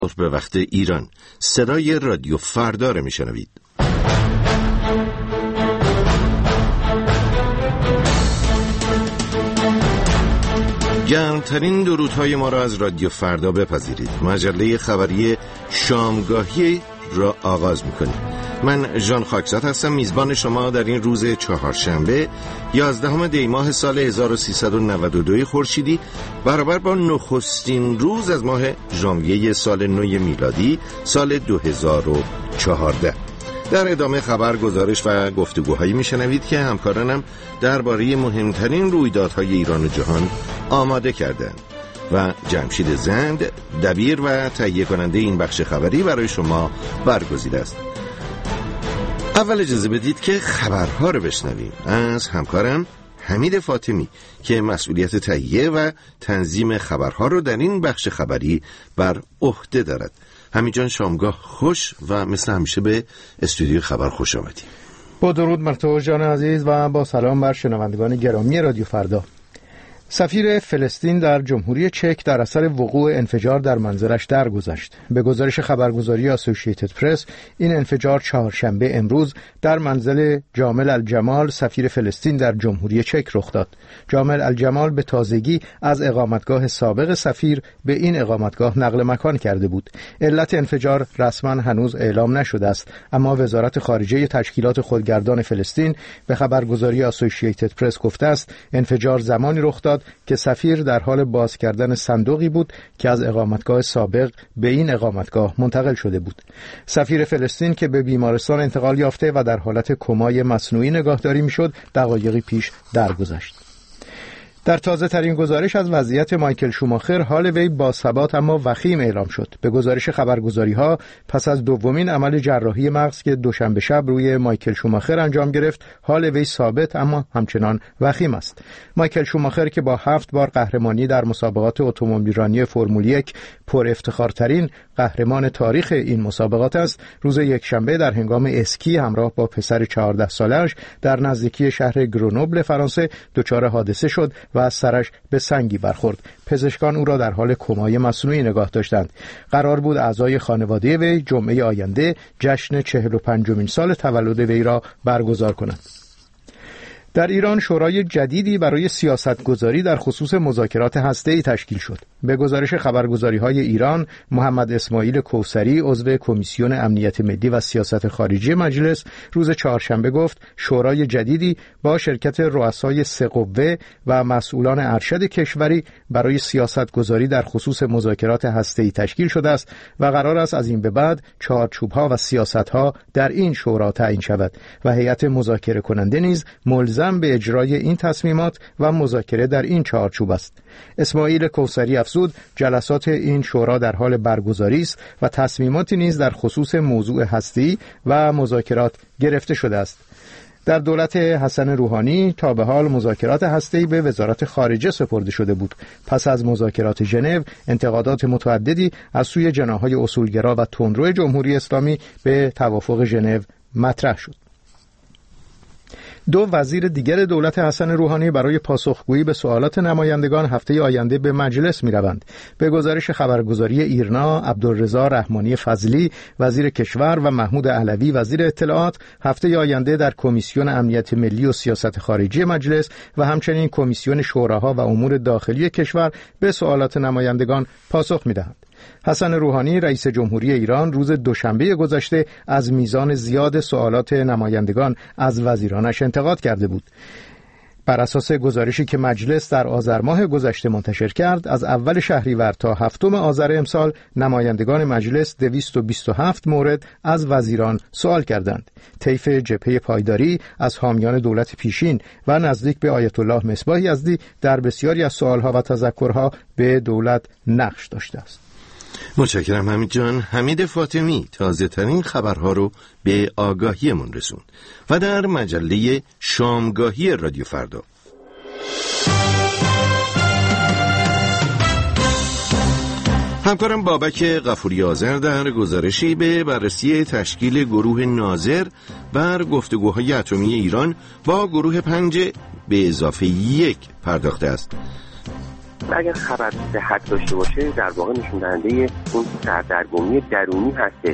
به وقت ایران. صدای رادیو فردا رو میشنوید. گرمترین درودهای ما را از رادیو فردا بپذیرید. مجله خبری شامگاهی را آغاز میکنیم. من ژان خاکزاد هستم، میزبان شما در این روز چهارشنبه 11 دی ماه سال 1392 خورشیدی، برابر با نخستین روز از ماه ژانویه سال نو میلادی سال 2014. در ادامه خبر، گزارش و گفتگوهایی میشنوید که همکارانم درباره مهمترین رویدادهای ایران و جهان آماده کردند و جمشید زند، دبیر و تهیه کننده این بخش خبری، برای شما برگزیده است. اول اجازه بدید که خبرها رو بشنویم از همکارم حمید فاطمی که مسئولیت تهیه و تنظیم خبرها رو در این بخش خبری بر عهده دارد. حمید جان، شامگاه خوش و مثل همیشه به استودیو خبر خوش آمدید. با درود بر تو جان عزیز و با سلام بر شنوندگان گرامی رادیو فردا. سفیر فلسطین در جمهوری چک در اثر وقوع انفجار در منزلش درگذشت. به گزارش خبرگزاری آسوشییتد پرس، این انفجار چهارشنبه امروز در منزل جامل الجمال سفیر فلسطین در جمهوری چک رخ داد. جامل الجمال به تازگی از اقامتگاه سابق سفیر به این اقامتگاه نقل مکان کرده بود. علت انفجار رسما هنوز اعلام نشده است، اما وزارت خارجه تشکیلات خودگردان فلسطین به خبرگزاری آسوشییتد پرس گفته است انفجار زمانی رخ داد که سفیر در حال باز کردن صندوقی بود که از اقامتگاه سابق به این اقامتگاه منتقل شده بود. سفیر فلسطین که به بیمارستان انتقال یافته و در حالت کمای مصنوعی نگاهداری میشد، دقایقی پیش درگذشت. در تازه ترین گزارش از وضعیت مایکل شوماخر، حال وی با ثبات اما وخیم اعلام شد. به گزارش خبرگزاری ها، پس از دومین عمل جراحی مغز که دوشنبه شب روی مایکل شوماخر انجام گرفت، حال وی ثابت اما همچنان وخیم است. مایکل شوماخر که با 7 بار قهرمانی در مسابقات اتومبیلرانی فرمول 1 پر افتخارترین قهرمان تاریخ این مسابقات است، روز یکشنبه در هنگام اسکی همراه با پسر 14 سالش در نزدیکی شهر گرونوبل فرانسه دچار حادثه شد و از سرش به سنگی برخورد. پزشکان او را در حال کمای مصنوعی نگاه داشتند. قرار بود اعضای خانواده وی جمعه آینده جشن 45مین سال تولد وی را برگزار کنند. در ایران شورای جدیدی برای سیاستگذاری در خصوص مذاکرات هسته‌ای تشکیل شد. به گزارش خبرگزاری‌های ایران، محمد اسماعیل کوثری، عضو کمیسیون امنیت ملی و سیاست خارجی مجلس، روز چهارشنبه گفت شورای جدیدی با شرکت رؤسای 3 قوه و مسئولان ارشد کشوری برای سیاستگذاری در خصوص مذاکرات هسته‌ای تشکیل شده است و قرار است از این به بعد چارچوب‌ها و سیاست‌ها در این شورا تعیین شود و هیئت مذاکره کننده نیز ملزم به اجرای این تصمیمات و مذاکره در این چارچوب است. اسماعیل کوثری افزود جلسات این شورا در حال برگزاری است و تصمیماتی نیز در خصوص موضوع هسته‌ای و مذاکرات گرفته شده است. در دولت حسن روحانی تا به حال مذاکرات هسته‌ای به وزارت خارجه سپرده شده بود. پس از مذاکرات ژنو، انتقادات متعددی از سوی جناح‌های اصولگرا و تندرو جمهوری اسلامی به توافق ژنو مطرح شد. 2 وزیر دیگر دولت حسن روحانی برای پاسخگویی به سوالات نمایندگان هفته آینده به مجلس می‌روند. به گزارش خبرگزاری ایرنا، عبدالرضا رحمانی فضلی وزیر کشور و محمود علوی وزیر اطلاعات هفته آینده در کمیسیون امنیت ملی و سیاست خارجی مجلس و همچنین کمیسیون شوراها و امور داخلی کشور به سوالات نمایندگان پاسخ می‌دهند. حسن روحانی رئیس جمهوری ایران روز دوشنبه گذشته از میزان زیاد سوالات نمایندگان از وزیرانش انتقاد کرده بود. بر اساس گزارشی که مجلس در آذر ماه گذشته منتشر کرد، از اول شهریور تا 7 آذر امسال نمایندگان مجلس 227 مورد از وزیران سوال کردند. طیف جبهه پایداری از حامیان دولت پیشین و نزدیک به آیت الله مصباح یزدی در بسیاری از سوالها و تذکرها به دولت نقش داشته است. متشکرم حمید جان. حمید فاطمی تازه ترین خبرها رو به آگاهیمون رسوند و در مجله شامگاهی رادیو فردا همکارم بابک غفوری آذر در گزارشی به بررسی تشکیل گروه ناظر بر گفتگوهای اتمی ایران با گروه 5 به اضافه 1 پرداخته است. اگر خبر صحت داشته باشه در واقع نشون دهنده اون سردرگمی درونی هستش.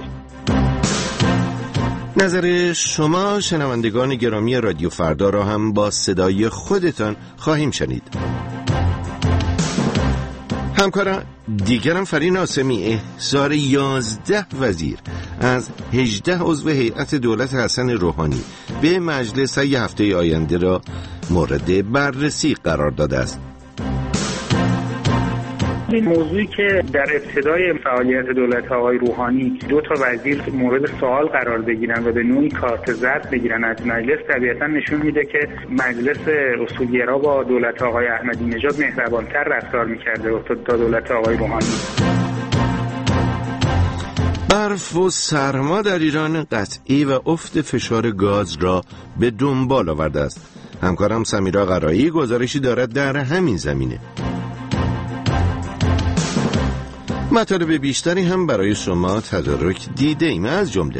نظر شما شنوندگان گرامی رادیو فردا را هم با صدای خودتان خواهیم شنید. همکاران دیگرم فرین آسمی احضار 11 وزیر از 18 عضو هیئت دولت حسن روحانی به مجلس هفته آینده را مورد بررسی قرار داده است. این موضوعی که در ابتدای فعالیت دولت آقای روحانی 2 وزیر مورد سوال قرار بگیرن و به نوعی کارت زرد بگیرن از مجلس، طبیعتا نشون میده که مجلس اصولگرا با دولت آقای احمدی نژاد مهربانتر رفتار میکرده تا دولت آقای روحانی. برف و سرما در ایران قطعی و افت فشار گاز را به دنبال آورده است. همکارم سمیرا قرایی گزارشی دارد در همین زمینه. مطالب بیشتری هم برای شما تدارک دیده ایم، از جمله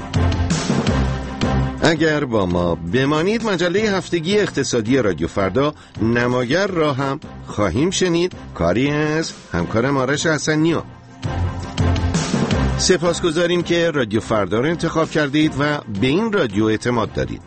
اگر با ما بمانید مجله هفتگی اقتصادی رادیو فردا نماگر را هم خواهیم شنید، کاری از همکارم آرش حسنی‌ها. سپاسگزاریم که رادیو فردا را انتخاب کردید و به این رادیو اعتماد دارید.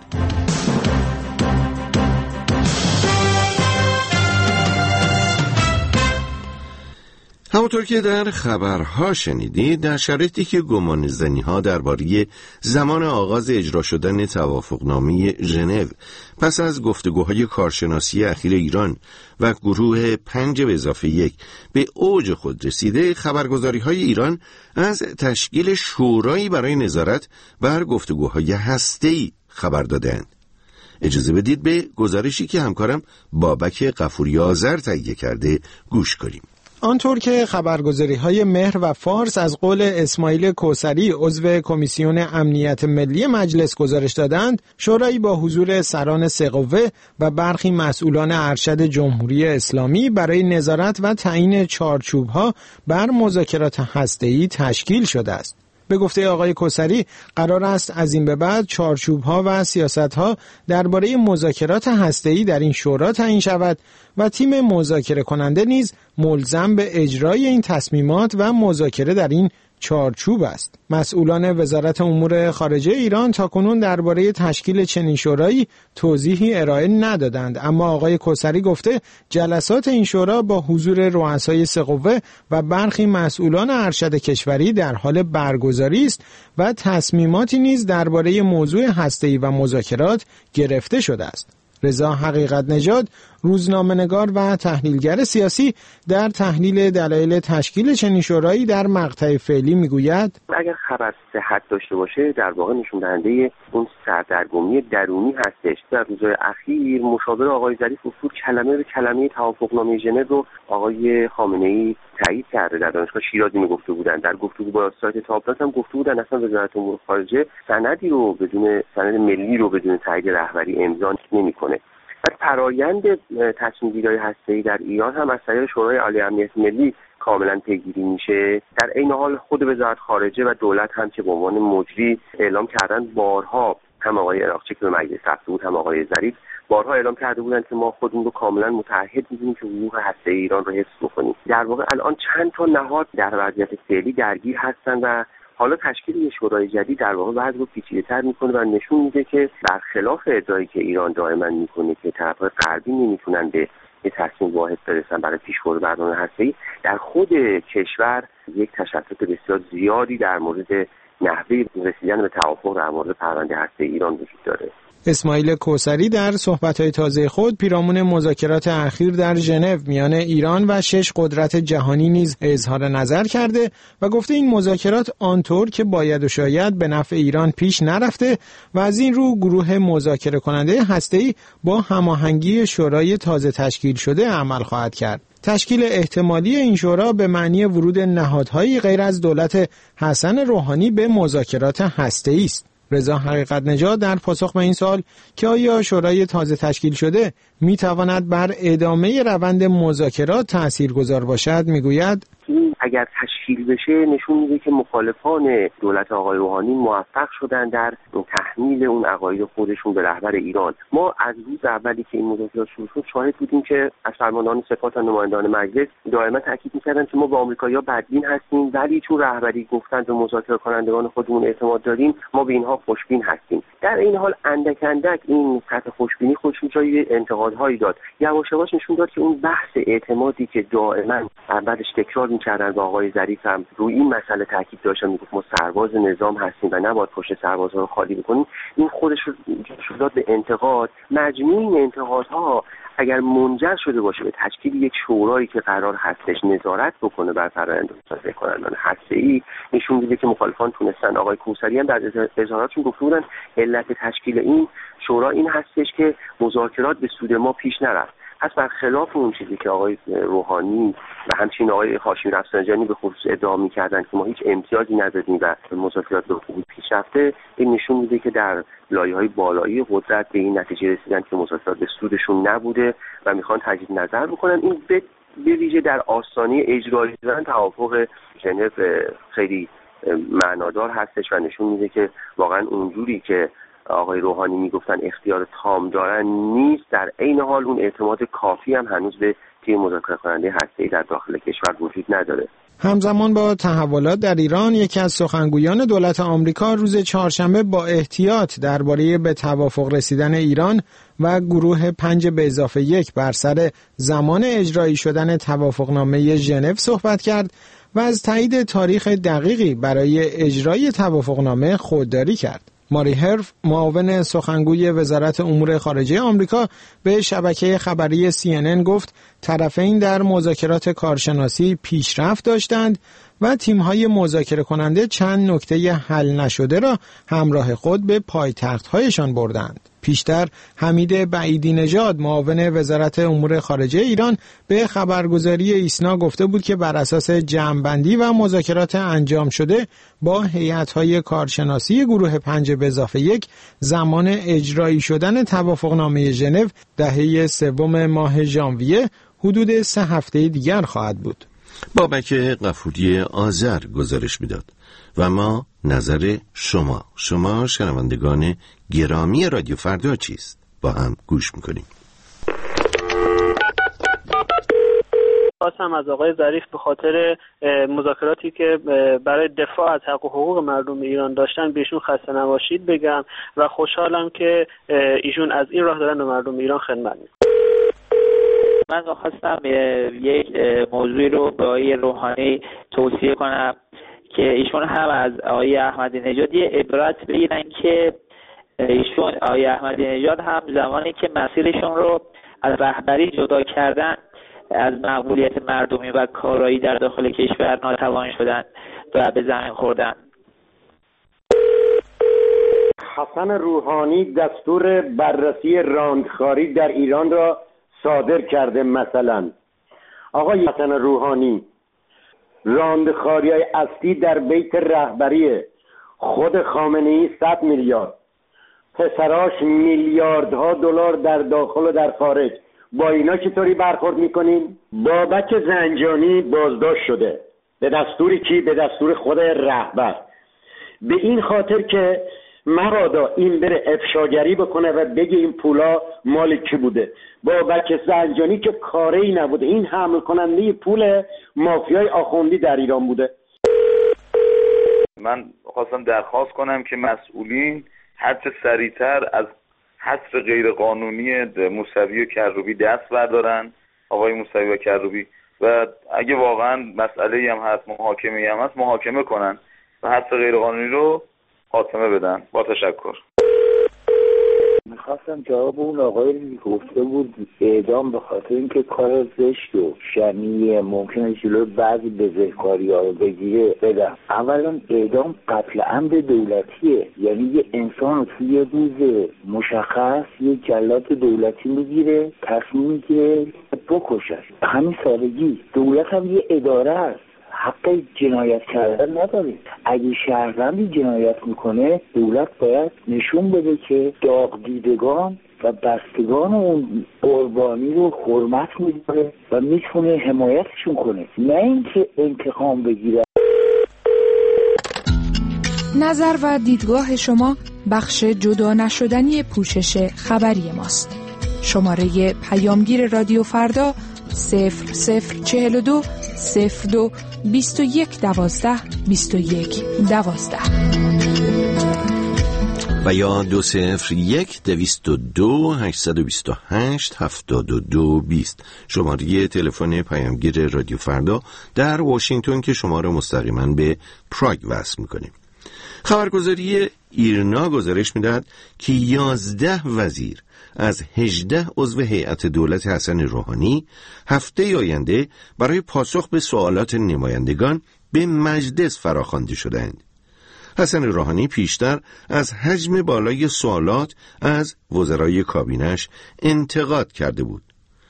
همونطور که در خبرها شنیدید، در شرایطی که گمانه‌زنی‌ها درباره زمان آغاز اجرا شدن توافقنامه ژنو پس از گفتگوهای کارشناسی اخیر ایران و گروه 5+1 به اوج خود رسیده، خبرگزاری‌های ایران از تشکیل شورایی برای نظارت بر گفتگوهای هسته‌ای خبر دادند. اجازه بدید به گزارشی که همکارم بابک غفوری آذر تهیه کرده گوش کنیم. آنطور که خبرگزاری‌های مهر و فارس از قول اسماعیل کوثری عضو کمیسیون امنیت ملی مجلس گزارش دادند، شورایی با حضور سران سه قوه و برخی مسئولان ارشد جمهوری اسلامی برای نظارت و تعیین چارچوب‌ها بر مذاکرات هسته‌ای تشکیل شده است. به گفته آقای کوثری قرار است از این به بعد چارچوب‌ها و سیاست‌ها درباره مذاکرات هسته‌ای در این شورا تعیین شود و تیم مذاکره کننده نیز ملزم به اجرای این تصمیمات و مذاکره در این چارچوب است. مسئولان وزارت امور خارجه ایران تاکنون درباره تشکیل چنین شورایی توضیحی ارائه ندادند، اما آقای کوثری گفته جلسات این شورا با حضور رؤسای سه قوه و برخی مسئولان ارشد کشوری در حال برگزاری است و تصمیماتی نیز درباره موضوع هسته‌ای و مذاکرات گرفته شده است. رضا حقیقت نژاد، روزنامه‌نگار و تحلیلگر سیاسی، در تحلیل دلایل تشکیل چنین شورایی در مقطع فعلی میگوید اگر خبر صحت داشته باشه در واقع نشون دهنده اون سردرگمی درونی هستش. در روزهای اخیر مشاور آقای ظریف اصول کلمه به کلمه توافقنامه ژنو رو آقای خامنه‌ای تایید کرده. در دانشگاه شیراز میگفته بودن، در گفتگو با سایت تاپلاس هم گفته بودن اصلا وزارت امور خارجه سند ملی رو بدون تایید رهبری امضا نمی‌کنه. از فرایند تصمیم گیری هسته‌ای در ایران هم از طریق شورای عالی امنیت ملی کاملا پیگیری میشه. در این حال خود وزارت خارجه و دولت هم که به عنوان مجری اعلام کردن، بارها هم آقای عراقچی که به مجلس رفته بود هم آقای ظریف بارها اعلام کرده بودند که ما خودمون رو کاملا متعهد می‌دونیم که حقوق هسته‌ای ایران رو حفظ بکنیم. در واقع الان چند تا نهاد در وضعیت فعلی درگیر هستن و حالا تشکیل یک شورای جدید در واقع وضع رو پیچیده‌تر می‌کنه و نشون میده که برخلاف ادعایی که ایران دائما می‌کنه که طرف‌های غربی نمی‌تونن به یک تصمیم واحد برسن برای پیشبرد برنامه هسته‌ای، در خود کشور یک تشتت بسیار زیادی در مورد نحوه رسیدن به توافق در مورد پرونده هسته‌ای ایران وجود داره. اسماعیل کوثری در صحبت‌های تازه خود پیرامون مذاکرات اخیر در ژنو میان ایران و 6 قدرت جهانی نیز اظهار نظر کرده و گفته این مذاکرات آنطور که باید و شاید به نفع ایران پیش نرفته و از این رو گروه مذاکره کننده هسته‌ای با هماهنگی شورای تازه تشکیل شده عمل خواهد کرد. تشکیل احتمالی این شورا به معنی ورود نهادهایی غیر از دولت حسن روحانی به مذاکرات هسته‌ای است. رضا حقیقت نژاد در پاسخ به این سوال که آیا شورای تازه تشکیل شده میتواند بر ادامه روند مذاکرات تاثیرگذار باشد میگوید اگر تشکیل بشه نشون میده که مخالفان دولت آقای روحانی موفق شدن در تحمیل اون عقاید خودشون به رهبر ایران. ما از روز اولی که این مذاکرات شروع شد شاهد بودیم که از فرماندهان سپاه تا نمایندگان مجلس دائما تاکید می‌کردن که ما با آمریکایی‌ها بدبین هستیم، ولی چون رهبری گفتن به مذاکره کنندگان خودمون اعتماد داریم ما به اینها خوشبین هستیم. در این حال اندک اندک این سطح خوشبینی خودش جای انتقادهایی داد. یواش یواش نشون داد که اون بحث اعتمادی که دائما بعدش تکرار می‌کردن با آقای ظریف هم روی این مسئله تاکید داشتن، میگفت ما سرباز نظام هستیم و نباید پشت سربازها رو خالی بکنیم، این خودش رو داد به انتقاد. مجموع این انتقادها اگر منجر شده باشه به تشکیل یک شورایی که قرار هستش نظارت بکنه بر فرآیند مذاکره کنندگان هسته‌ای، نشون میده که مخالفان تونستن. آقای کوثری هم در اظهاراتشون گفته بودن علت تشکیل این شورا این هستش که مذاکرات به سود ما پیش نرفت. پس برخلاف اون چیزی که آقای روحانی و همچنین آقای هاشمی رفسنجانی به خصوص ادعا می‌کردن که ما هیچ امتیازی ندادیم و مذاکرات به خوبی پیش رفته، این نشون میده که در لایه‌های بالایی قدرت به این نتیجه رسیدن که مذاکرات به سودشون نبوده و میخوان تجدید نظر بکنن. این به ویژه در آستانه اجرایی شدن توافق ژنو خیلی معنادار هستش و نشون میده که واقعا اونجوری که آقای روحانی میگفتن اختیار تام دارن نیست، در عین حال اون اعتماد کافی هم هنوز به تیم مذاکره کننده هسته‌ای در داخل کشور وجود نداره. همزمان با تحولات در ایران، یکی از سخنگویان دولت آمریکا روز چهارشنبه با احتیاط درباره به توافق رسیدن ایران و گروه 5+1 بر سر زمان اجرایی شدن توافقنامه ژنو صحبت کرد و از تایید تاریخ دقیقی برای اجرای توافقنامه خودداری کرد. ماری هرف، معاون سخنگوی وزارت امور خارجه آمریکا، به شبکه خبری CNN گفت طرفین در مذاکرات کارشناسی پیشرفت داشتند و تیم‌های مذاکره کننده چند نکته حل نشده را همراه خود به پایتخت‌هایشان بردند. پیشتر حمید بعیدی نژاد، معاون وزارت امور خارجه ایران، به خبرگزاری ایسنا گفته بود که بر اساس جمع‌بندی و مذاکرات انجام شده با هیئت‌های کارشناسی گروه 5+1 زمان اجرایی شدن توافقنامه ژنو دهه سوم ماه ژانویه حدود 3 هفته دیگر خواهد بود. بابک غفوری آذر گزارش میداد و ما نظر شما شنوندگان گرامی رادیو فردا چیست؟ با هم گوش میکنیم. خواستم از آقای ظریف به خاطر مذاکراتی که برای دفاع از حق و حقوق مردم ایران داشتن بهشون خسته نباشید بگم و خوشحالم که ایشون از این راه دارن به مردم ایران خدمت میکنن. من خواستم یک موضوعی رو به آقای روحانی توصیه کنم که ایشون هم از آقای احمدی نژاد یه عبرت بگیرن که ایشون آقای احمدی نژاد هم زمانی که مسیرشون رو از رهبری جدا کردن از مقبولیت مردمی و کارایی در داخل کشور ناتوان شدن و به زمین خوردن. حسن روحانی دستور بررسی راندخاری در ایران را صادر کرده. مثلا آقای حسن روحانی راندخاری‌های اصلی در بیت رهبری خود خامنه‌ای 100 میلیارد، پسراش میلیاردها دلار در داخل و در خارج، با اینا چطوری برخورد میکنین؟ بابک زنجانی بازداشت شده. به دستور کی؟ به دستور خود رهبر. به این خاطر که مبادا این بره افشاگری بکنه و بگه این پولا مال کی بوده. بابک زنجانی که کاری نبوده، این حمل کننده پول مافیای آخوندی در ایران بوده. من خواستم درخواست کنم که مسئولین هرچه سریعتر از حصر غیرقانونی موسوی و کروبی دست بردارن، آقای موسوی و کروبی، و اگه واقعا مسئله‌ای هم هست، محاکمه‌ای هم هست، محاکمه کنن و حصر غیرقانونی رو خاتمه بدن. با تشکر. میخواستم جواب اون آقایی گفته بود اعدام به خاطر اینکه کار زشت و شنیع ممکنه جلوی بعضی بزهکاری‌ها رو بگیره بدم. اولا اعدام قتل عمد دولتیه، یعنی یه انسان رو توی یه روز مشخص یه جلاد دولتی میگیره، تصمیم میگیره بکشش. همین سادگی. دولت هم یه اداره است، حق جنایت کردن نداره. اگه شهروندی جنایت میکنه دولت باید نشون بده که داغ دیدگان و بستگان اون قربانی رو حرمت می‌داره و میتونه حمایتشون کنه، نه اینکه انتقام بگیره. نظر و دیدگاه شما بخش جدا نشدنی پوشش خبری ماست. شماره پیامگیر رادیو فردا 0042 02 21 12 21 12 و یا 201 222 828 72 20 شماره تلفن پیامگیر رادیو فردا در واشنگتن که شما را مستقیما به پراگ وصل می‌کنیم. خبرگزاری ایرنا گزارش می‌دهد که 11 وزیر از 18 عضو هیئت دولت حسن روحانی هفته آینده برای پاسخ به سوالات نمایندگان به مجلس فراخوانده شدند. حسن روحانی پیشتر از حجم بالای سوالات از وزرای کابینش انتقاد کرده بود.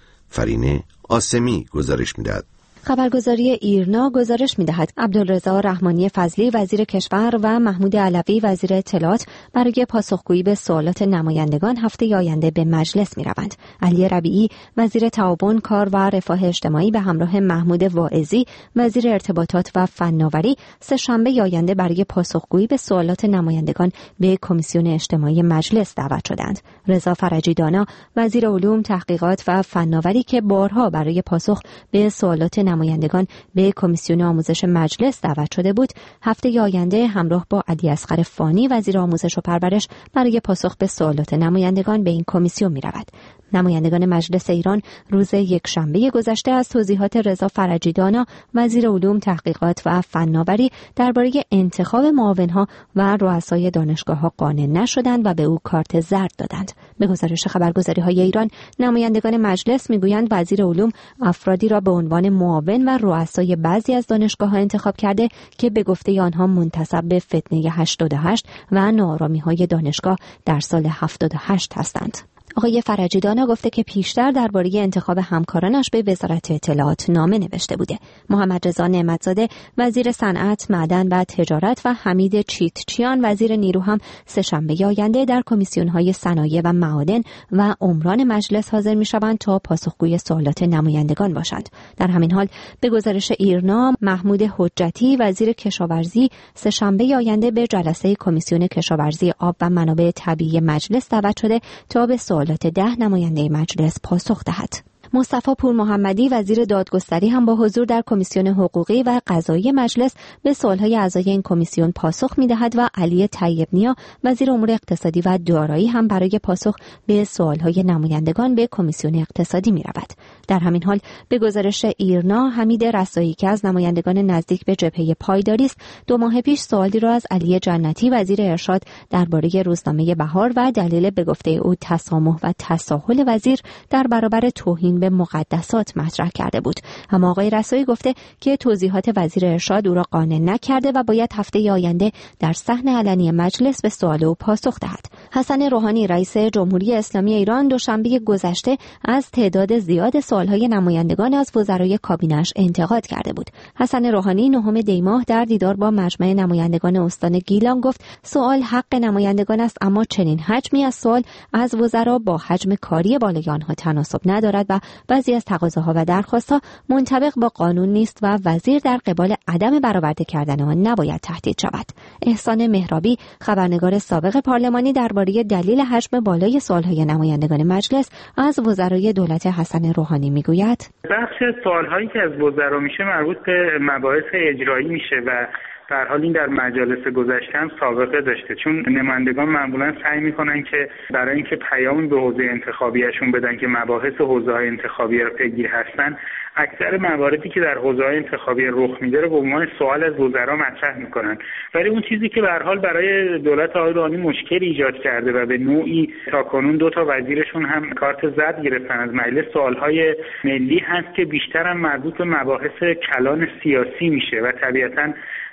فرینه آسمی گزارش می‌دهد. خبرگزاری ایرنا گزارش می‌دهد عبدالرضا رحمانی فضلی وزیر کشور و محمود علوی وزیر اطلاعات برای پاسخگویی به سوالات نمایندگان هفته آینده به مجلس می‌روند. علی ربیعی وزیر تعاون، کار و رفاه اجتماعی به همراه محمود واعظی وزیر ارتباطات و فناوری سه‌شنبه آینده برای پاسخگویی به سوالات نمایندگان به کمیسیون اجتماعی مجلس دعوت شدند. رضا فرجی دانا وزیر علوم، تحقیقات و فناوری که بارها برای پاسخ به سوالات نمایندگان به کمیسیون آموزش مجلس دعوت شده بود، هفته آینده همراه با علی اصغر فانی وزیر آموزش و پرورش برای پاسخ به سوالات نمایندگان به این کمیسیون می‌رود. نمایندگان مجلس ایران روز یکشنبه گذشته از توضیحات رضا فرجی دانا وزیر علوم، تحقیقات و فناوری درباره انتخاب معاونها و رؤسای دانشگاه‌ها قانع نشدند و به او کارت زرد دادند. به گزارش خبرگزاری‌های ایران، نمایندگان مجلس می‌گویند وزیر علوم افرادی را به عنوان معاون و رؤسای بعضی از دانشگاه‌ها انتخاب کرده که به گفته آنها منتسب به فتنه 88 و ناآرامی‌های دانشگاه در سال 78 هستند. آقای فرجی دانا گفته که پیشتر درباره انتخاب همکارانش به وزارت اطلاعات نامه نوشته بوده. محمد رضا نعمتزاده وزیر صنعت، معدن و تجارت و حمید چیتچیان وزیر نیرو هم سه‌شنبه آینده در کمیسیون‌های صنایع و معادن و عمران مجلس حاضر می‌شوند تا پاسخگوی سوالات نمایندگان باشند. در همین حال به گزارش ایرنا، محمود حجتی وزیر کشاورزی سه‌شنبه آینده به جلسه کمیسیون کشاورزی، آب و منابع طبیعی مجلس دعوت شده تا به سوالات 10 نماینده مجلس پاسخ دهد. مصطفی پور محمدی وزیر دادگستری هم با حضور در کمیسیون حقوقی و قضایی مجلس به سوالهای اعضای این کمیسیون پاسخ می‌دهد و علی طیب نیا وزیر امور اقتصادی و دارایی هم برای پاسخ به سوالهای نمایندگان به کمیسیون اقتصادی می‌رود. در همین حال به گزارش ایرنا، حمید رسایی که از نمایندگان نزدیک به جبهه پایداری است، 2 ماه پیش سوالی را از علی جنتی وزیر ارشاد درباره روزنامه بهار و دلیل به گفته او تسامح و تساهل وزیر در برابر توهین به مقدسات مطرح کرده بود. اما آقای رسایی گفته که توضیحات وزیر ارشاد او را قانع نکرده و باید هفته آینده در صحن علنی مجلس به سوال او پاسخ دهد. حسن روحانی رئیس جمهوری اسلامی ایران دوشنبه گذشته از تعداد زیاد سوالهای نمایندگان از وزرای کابینه‌اش انتقاد کرده بود. حسن روحانی 9 دی ماه در دیدار با مجمع نمایندگان استان گیلان گفت سوال حق نمایندگان است، اما چنین حجمی از سوال از وزرا با حجم کاری بالای آنها تناسب ندارد و بعضی از تقاضاها و درخواستها منطبق با قانون نیست و وزیر در قبال عدم برآورده کردن آن نباید تهدید شود. احسان مهرابی خبرنگار سابق پارلمانی درباره دلیل حجم بالای سوالهای نمایندگان مجلس از وزرای دولت حسن روحانی میگوید بخش از سوالهایی که از وزرا میشه مربوط به مباحث اجرایی میشه و در حال این در مجالس گذشته هم سابقه داشته، چون نمایندگان معمولا سعی میکنن که برای اینکه پیام به حوزه انتخابیشون بدن که مباحث حوزه‌های انتخابی رو پیگیر هستن، اکثر مواردی که در حوزه‌های انتخابی رخ میده رو به عنوان سوال از وزرا مطرح میکنن. ولی اون چیزی که به هر حال برای دولت آقای روحانی مشکل ایجاد کرده و به نوعی تاکنون 2 تا وزیرشون هم کارت زرد گرفتن از مجلس، سوالهای ملی هست که بیشتر هم مربوط به مباحث کلان سیاسی میشه و طبیعتاً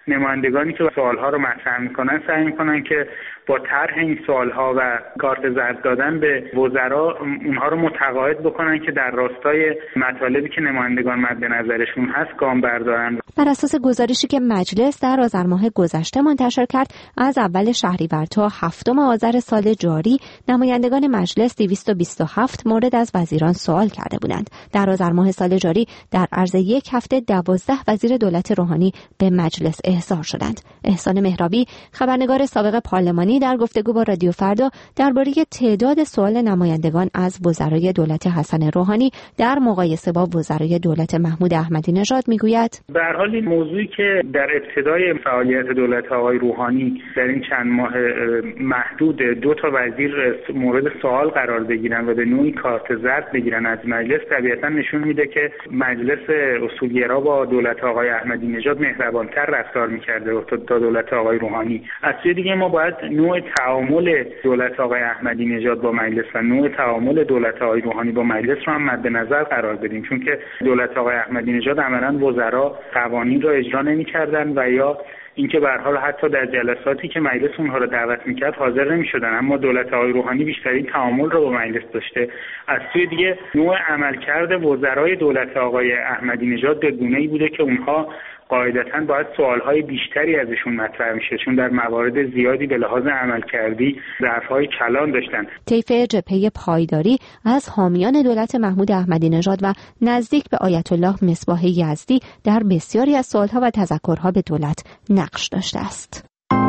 نمایندگانی که سوالها رو مطرح میکنن سعی میکنن که با طرح این سوالها و کارت زرد دادن به وزرا اونها رو متقاعد بکنن که در راستای مطالبی که نمایندگان مد نظرشون هست گام بردارن. بر اساس گزارشی که مجلس در آذر ماه گذشته منتشر کرد، از اول شهریور تا 7 آذر سال جاری نمایندگان مجلس 227 مورد از وزیران سوال کرده بودند. در آذر ماه سال جاری در عرض یک هفته 12 وزیر دولت روحانی به مجلس احضار شدند. احسان مهرابی، خبرنگار سابق پارلمانی، در گفتگو با رادیو فردا درباره تعداد سوال نمایندگان از وزرای دولت حسن روحانی در مقایسه با وزرای دولت محمود احمدی نژاد میگوید: به هر حال این موضوعی که در ابتدای فعالیت دولت آقای روحانی در این چند ماه محدود 2 وزیر مورد سوال قرار بگیرن و به نوعی کارت زرد بگیرن از مجلس، طبیعتا نشون میده که مجلس اصولگرا با دولت آقای احمدی نژاد مهربانتر رفتار میکرده تا دولت آقای روحانی. از سوی دیگه ما باید نوع تعامل دولت آقای احمدی نژاد با مجلس و نوع تعامل دولت آقای روحانی با مجلس رو هم مد نظر قرار بدیم، چون که دولت آقای احمدی نژاد عملاً وزرا قوانین را اجرا نمی‌کردند و یا اینکه به هر حال حتی در جلساتی که مجلس اونها رو دعوت می‌کرد حاضر نمی‌شدن، اما دولت آقای روحانی بیشترین تعامل رو با مجلس داشته. از سوی دیگه نوع عملکرد وزرای دولت آقای احمدی نژاد به گونه‌ای بوده که اونها قاعدتاً باید سوالهای بیشتری ازشون مطرح میشه، چون در موارد زیادی به لحاظ عملکردی ضعف‌های کلان داشتن. طیف جبهه پایداری از حامیان دولت محمود احمدی نژاد و نزدیک به آیت الله مصباح یزدی در بسیاری از سوالها و تذکرها به دولت نقش داشته است.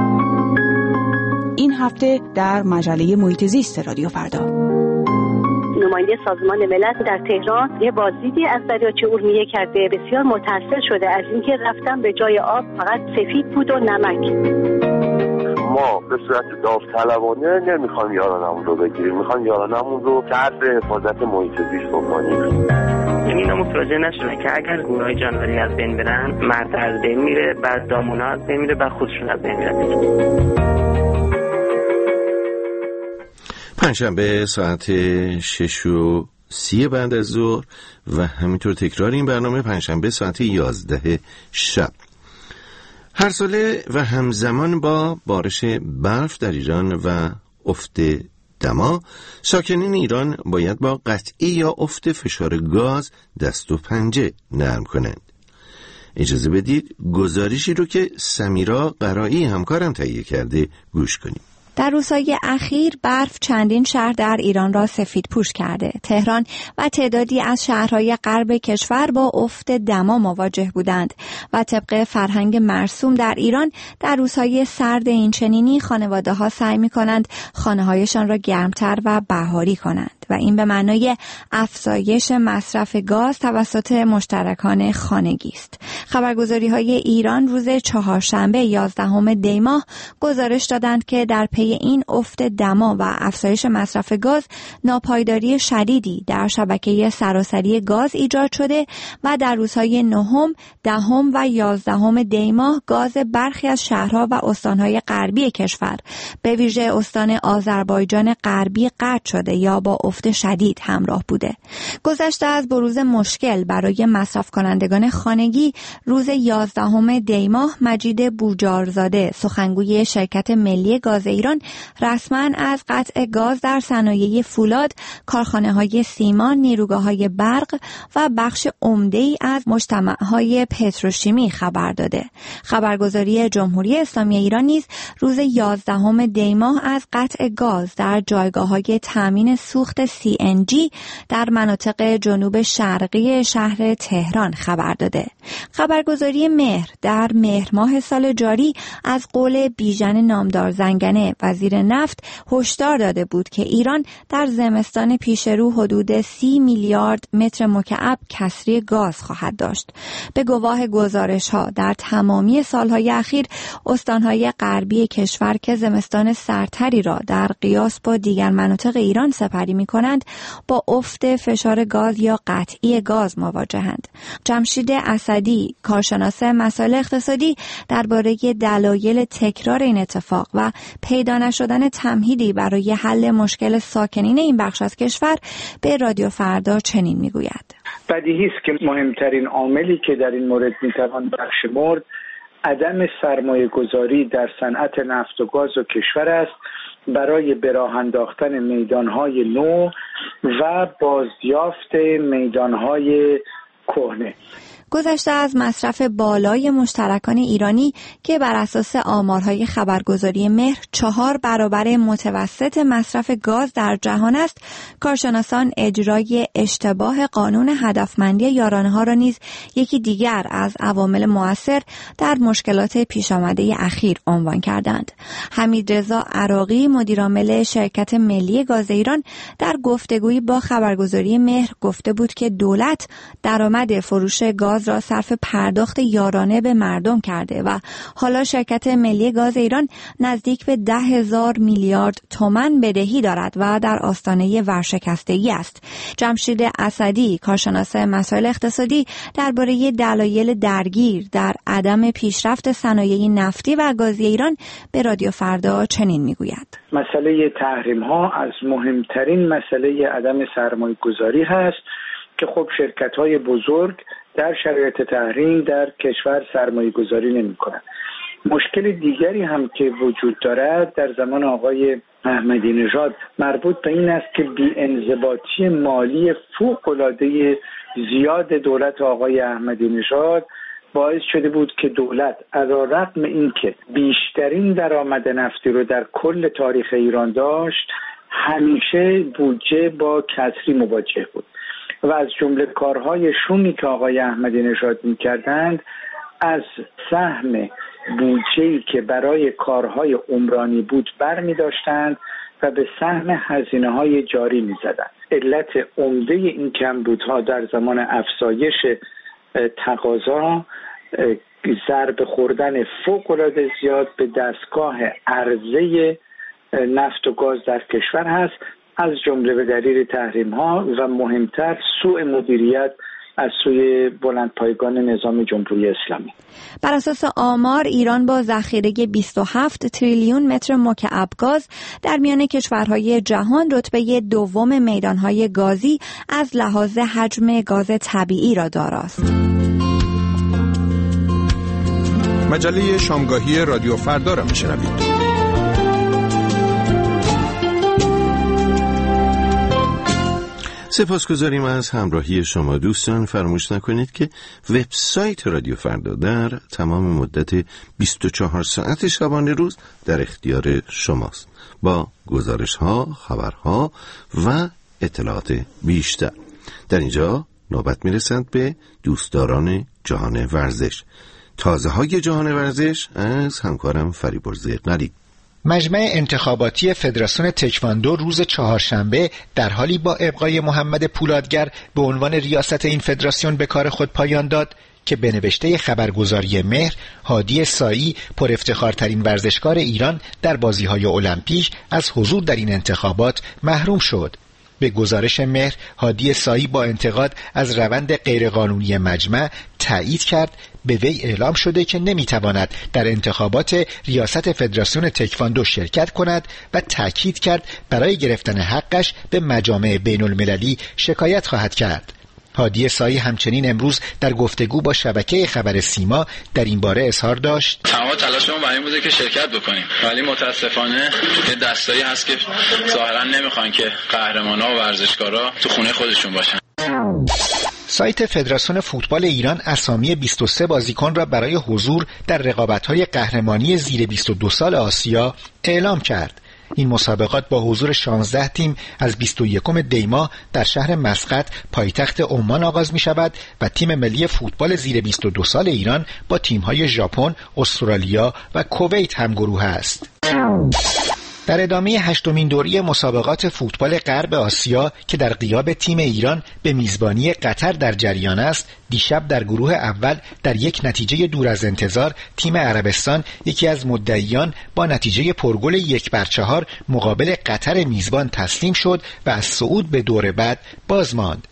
این هفته در مجله محیط زیست رادیو فردا، نماینده سازمان ملل در تهران یه بازدیدی از دریاچه ارومیه کرده. بسیار متأثر شده از اینکه رفتن به جای آب فقط سفید بود و نمک. ما به صورت داوطلبانه نمیخوایم یارانمون رو بگیریم، میخوایم یارانمون رو تحت حفاظت محیط زیست بکنیم. یعنی اینا متوجه نشدن که اگر گونه‌های جانوری از بین برن، مرد از بین میره، بعد دامونا از بین میره، بعد خودشون از بین میرن. پنجشنبه ساعت 6:30 بعد از ظهر و همینطور تکرار این برنامه پنجشنبه ساعت 11 شب. هر ساله و همزمان با بارش برف در ایران و افت دما، ساکنین ایران باید با قطعی یا افت فشار گاز دست و پنجه نرم کنند. اجازه بدید گزارشی رو که سمیرا قرایی همکارم تهیه کرده گوش کنیم. در روزهای اخیر برف چندین شهر در ایران را سفید پوش کرده. تهران و تعدادی از شهرهای غرب کشور با افت دما مواجه بودند و طبق فرهنگ مرسوم در ایران در روزهای سرد این چنینی خانواده‌ها سعی می‌کنند خانه‌هایشان را گرمتر و بهاری کنند و این به معنای افزایش مصرف گاز توسط مشترکان خانگی است. خبرگزاری‌های ایران روز چهارشنبه 11 دی ماه گزارش دادند که در پی این افت دما و افزایش مصرف گاز، ناپایداری شدیدی در شبکه سراسری گاز ایجاد شده و در روزهای 9، 10 و 11 دی ماه گاز برخی از شهرها و استانهای غربی کشور به ویژه استان آذربایجان غربی قطع شده یا با افت شدید همراه بوده. گذشته از بروز مشکل برای مصرف کنندگان خانگی، روز 11 دی ماه مجید بوجارزاده، سخنگوی شرکت ملی گاز ایران، رسما از قطع گاز در صنایع فولاد، کارخانه‌های سیمان، نیروگاه‌های برق و بخش عمده‌ای از مجتمع‌های پتروشیمی خبر داده. خبرگزاری جمهوری اسلامی ایران نیز روز 11 دی ماه از قطع گاز در جایگاه‌های تامین سوخت CNG در مناطق جنوب شرقی شهر تهران خبر داده. خبرگزاری مهر در مهر ماه سال جاری از قول بیژن نامدار زنگنه وزیر نفت هشدار داده بود که ایران در زمستان پیش رو حدود 30 میلیارد متر مکعب کسری گاز خواهد داشت. به گواه گزارش‌ها در تمامی سالهای اخیر استانهای غربی کشور که زمستان سردتری را در قیاس با دیگر مناطق ایران سپری می‌کنند با افت فشار گاز یا قطعی گاز مواجهند. جمشید اسدی، کارشناس مسائل اقتصادی، درباره دلایل تکرار این اتفاق و پیدا نشدن تمهیدی برای حل مشکل ساکنین این بخش از کشور به رادیو فردا چنین میگوید: بدیهی است که مهمترین عاملی که در این مورد میتوان برشمرد عدم سرمایه گذاری در صنعت نفت و گاز و کشور است برای به راه انداختن میدانهای نو و بازیافت میدانهای کهنه. گذشته از مصرف بالای مشترکان ایرانی که بر اساس آمارهای خبرگزاری مهر 4 برابر متوسط مصرف گاز در جهان است، کارشناسان اجرای اشتباه قانون هدفمندی یارانه‌ها را نیز یکی دیگر از عوامل مؤثر در مشکلات پیش آمده اخیر عنوان کردند. حمیدرضا عراقی، مدیرعامل شرکت ملی گاز ایران، در گفتگویی با خبرگزاری مهر گفته بود که دولت درآمد فروش گاز را صرف پرداخت یارانه به مردم کرده و حالا شرکت ملی گاز ایران نزدیک به 10,000 میلیارد تومان بدهی دارد و در آستانه ورشکستگی است. جمشید اسدی، کارشناس مسائل اقتصادی، درباره دلایل درگیر در عدم پیشرفت صنایع نفتی و گازی ایران به رادیو فردا چنین میگوید: مسئله تحریم‌ها از مهمترین مسئله عدم سرمایه‌گذاری هست که خب شرکت‌های بزرگ در شرایط تحریم در کشور سرمایه گذاری نمی کنند. مشکل دیگری هم که وجود دارد در زمان آقای احمدی نژاد مربوط به این است که بی‌انضباطی مالی فوق‌العاده زیاد دولت آقای احمدی نژاد باعث شده بود که دولت علی‌رغم اینکه بیشترین درآمد نفتی رو در کل تاریخ ایران داشت، همیشه بودجه با کسری مواجه بود و از جمله کارهای شومی که آقای احمدی نژاد می‌کردند از سهم بودجه‌ای که برای کارهای عمرانی بود برمی‌داشتند و به سهم هزینه‌های جاری می‌زدند. علت عمده این کمبودها در زمان افزایش تقاضا ضربه خوردن فوق‌العاده زیاد به دستگاه عرضه نفت و گاز در کشور هست، از جمله به دلیل تحریم‌ها و مهمتر سوء مدیریت از سوی بلندپایگان نظام جمهوری اسلامی. بر اساس آمار، ایران با ذخیره 27 تریلیون متر مکعب گاز در میان کشورهای جهان رتبه دوم میدانهای گازی از لحاظ حجم گاز طبیعی را داراست. مجله شامگاهی رادیو فردا را میشنوید. سپاسگزاریم از همراهی شما دوستان. فراموش نکنید که وبسایت رادیو فردا در تمام مدت 24 ساعت شبانه روز در اختیار شماست با گزارش‌ها، خبرها و اطلاعات بیشتر. در اینجا نوبت میرسند به دوستداران جهان ورزش. تازه‌های جهان ورزش از همکارم فریبرز قلی. مجمع انتخاباتی فدراسیون تکواندو روز چهارشنبه در حالی با ابقای محمد پولادگر به عنوان ریاست این فدراسیون به کار خود پایان داد که به نوشته خبرگزاری مهر، هادی سایی پر افتخارترین ورزشکار ایران در بازی‌های المپیک از حضور در این انتخابات محروم شد. به گزارش مهر، هادی سایی با انتقاد از روند غیرقانونی مجمع تایید کرد به وی اعلام شده که نمیتواند در انتخابات ریاست فدراسیون تکواندو شرکت کند و تاکید کرد برای گرفتن حقش به مجامع بین المللی شکایت خواهد کرد. هادی سایی همچنین امروز در گفتگو با شبکه خبر سیما در این باره اظهار داشت: تمام تلاشمون برای این بوده که شرکت بکنیم، ولی متاسفانه یه دستایی هست که ظاهرا نمیخوان که قهرمانا و ورزشکارا تو خونه خودشون باشن. سایت فدراسیون فوتبال ایران اسامی 23 بازیکن را برای حضور در رقابت‌های قهرمانی زیر 22 سال آسیا اعلام کرد. این مسابقات با حضور 16 تیم از 21 دی ماه در شهر مسقط پایتخت عمان آغاز می شود و تیم ملی فوتبال زیر 22 سال ایران با تیم‌های ژاپن، استرالیا و کویت همگروه است. در ادامه 8مین دوره مسابقات فوتبال غرب آسیا که در غیاب تیم ایران به میزبانی قطر در جریان است، دیشب در گروه اول در یک نتیجه دور از انتظار تیم عربستان یکی از مدعیان با نتیجه پرگل 1-4 مقابل قطر میزبان تسلیم شد و از صعود به دور بعد باز ماند.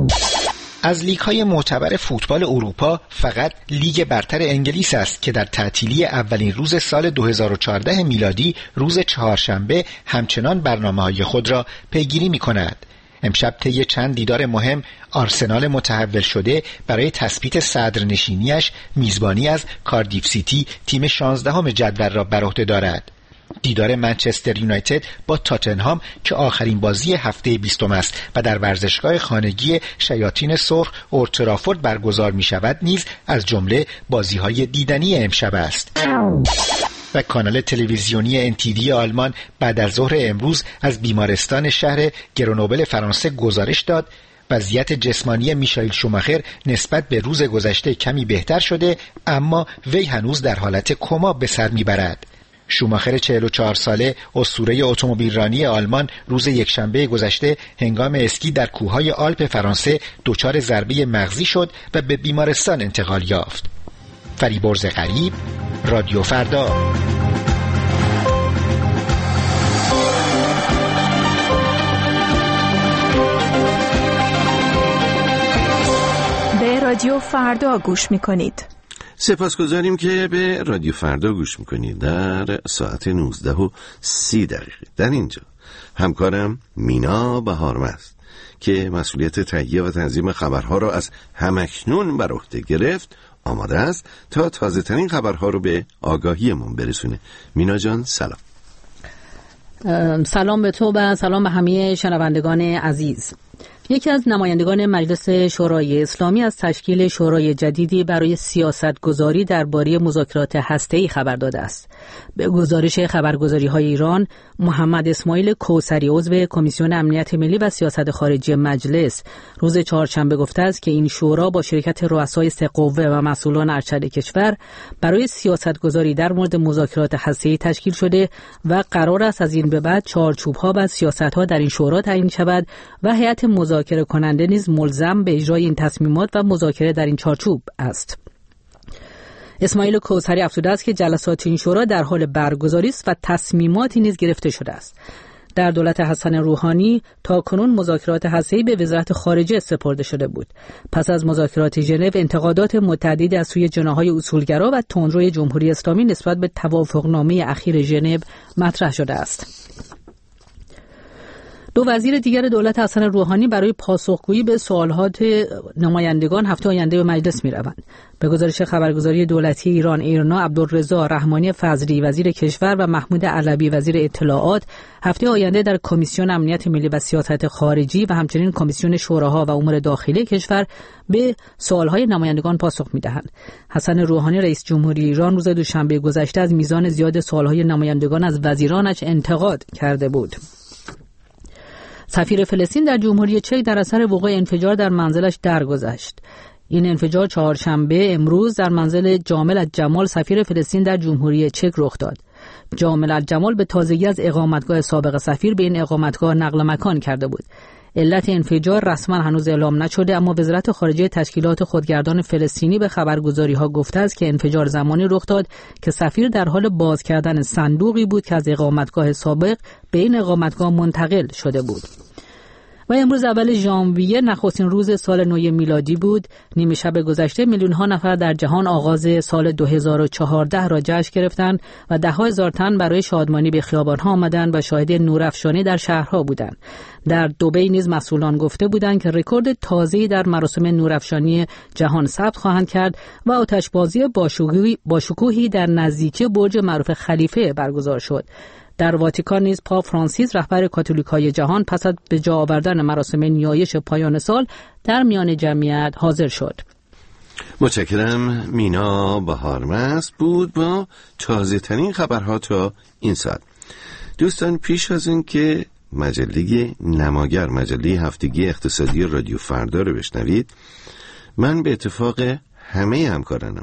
از لیگ‌های معتبر فوتبال اروپا فقط لیگ برتر انگلیس است که در تعطیلی اولین روز سال 2014 میلادی روز چهارشنبه همچنان برنامه‌های خود را پیگیری می‌کند. امشب طی چند دیدار مهم آرسنال متحول شده برای تثبیت صدرنشینیش میزبانی از کاردیف سیتی تیم 16 جدول را بر عهده دارد. دیدار منچستر یونایتد با تاتنهام که آخرین بازی هفته 20 است و در ورزشگاه خانگی شیاطین سرخ اولد ترافورد برگزار می شود نیز از جمله بازی‌های دیدنی امشب است. و کانال تلویزیونی NTV آلمان بعد از ظهر امروز از بیمارستان شهر گرونوبل فرانسه گزارش داد وضعیت جسمانی میشائیل شوماخر نسبت به روز گذشته کمی بهتر شده، اما وی هنوز در حالت کما به سر میبرد. شوماخر 44 ساله اسطوره اتومبیلرانی آلمان روز یکشنبه گذشته هنگام اسکی در کوههای آلپ فرانسه دچار ضربه مغزی شد و به بیمارستان انتقال یافت. فریبرز غریب، رادیو فردا. به رادیو فردا گوش می‌کنید. سپاسگزاریم که به رادیو فردا گوش میکنید. در ساعت 19:30 در اینجا همکارم مینا بهارم است که مسئولیت تهیه و تنظیم خبرها را از همکنون بر عهده گرفت. آماده است تا تازه ترین خبرها رو به آگاهیمون برسونه. مینا جان سلام. سلام به تو و سلام به همه شنوندگان عزیز. یکی از نمایندگان مجلس شورای اسلامی از تشکیل شورای جدیدی برای سیاستگذاری درباره مذاکرات هسته‌ای خبر داده است. به گزارش خبرگزاری‌های ایران، محمد اسماعیل کوثری عضو کمیسیون امنیت ملی و سیاست خارجی مجلس روز چهارشنبه گفته است که این شورا با شرکت رؤسای سه قوه و مسئولان ارشد کشور برای سیاستگذاری در مورد مذاکرات هسته‌ای تشکیل شده و قرار است از این به بعد چارچوب‌ها و سیاست‌ها در این شورا تعیین شود و هیئت مذاکره کننده نیز ملزم به اجرای این تصمیمات و مذاکره در این چارچوب است. اسماعیل کوثری افزوده است که جلسات این شورا در حال برگزاری است و تصمیماتی نیز گرفته شده است. در دولت حسن روحانی تاکنون مذاکرات هسته‌ای به وزارت خارجه سپرده شده بود. پس از مذاکرات ژنو انتقادات متعددی از سوی جناح‌های اصولگرا و تندروی جمهوری اسلامی نسبت به توافقنامه اخیر ژنو مطرح شده است. دو وزیر دیگر دولت حسن روحانی برای پاسخگویی به سوالات نمایندگان هفته آینده به مجلس می‌روند. به گزارش خبرگزاری دولتی ایران ایرنا، عبدالرضا رحمانی فضلی وزیر کشور و محمود علوی وزیر اطلاعات هفته آینده در کمیسیون امنیت ملی و سیاست خارجی و همچنین کمیسیون شوراها و امور داخلی کشور به سوالهای نمایندگان پاسخ می‌دهند. حسن روحانی رئیس جمهوری ایران روز دوشنبه گذشته از میزان زیاد سوالهای نمایندگان از وزیرانش انتقاد کرده بود. سفیر فلسطین در جمهوری چک در اثر وقوع انفجار در منزلش درگذشت. این انفجار چهارشنبه امروز در منزل جامل الجمال سفیر فلسطین در جمهوری چک رخ داد. جامل الجمال به تازگی از اقامتگاه سابق سفیر به این اقامتگاه نقل مکان کرده بود. علت انفجار رسما هنوز اعلام نشده، اما وزارت خارجه تشکیلات خودگردان فلسطینی به خبرگزاری‌ها گفته است که انفجار زمانی رخ داد که سفیر در حال باز کردن صندوقی بود که از اقامتگاه سابق به این اقامتگاه منتقل شده بود. و امروز اول ژانویه نخستین روز سال نو میلادی بود. نیمه شب گذشته میلیون‌ها نفر در جهان آغاز سال 2014 را جشن گرفتند و ده‌ها هزار تن برای شادمانی به خیابان‌ها آمدند و شاهد نورافشانی در شهرها بودند. در دبی نیز مسئولان گفته بودند که رکورد تازه‌ای در مراسم نورافشانی جهان ثبت خواهند کرد و آتشبازی باشکوهی در نزدیکی برج معروف خلیفه برگزار شد. در واتیکان نیز پاپ فرانسیس رهبر کاتولیک‌های جهان پس از به جا آوردن مراسم نیایش پایان سال در میان جمعیت حاضر شد. متشکرم. مینا بهارمست بود با تازه ترین خبرها تا این ساعت. دوستان، پیش از این که مجله نماگر، مجله هفتگی اقتصادی رادیو فردا رو بشنوید، من به اتفاق همه همکارانم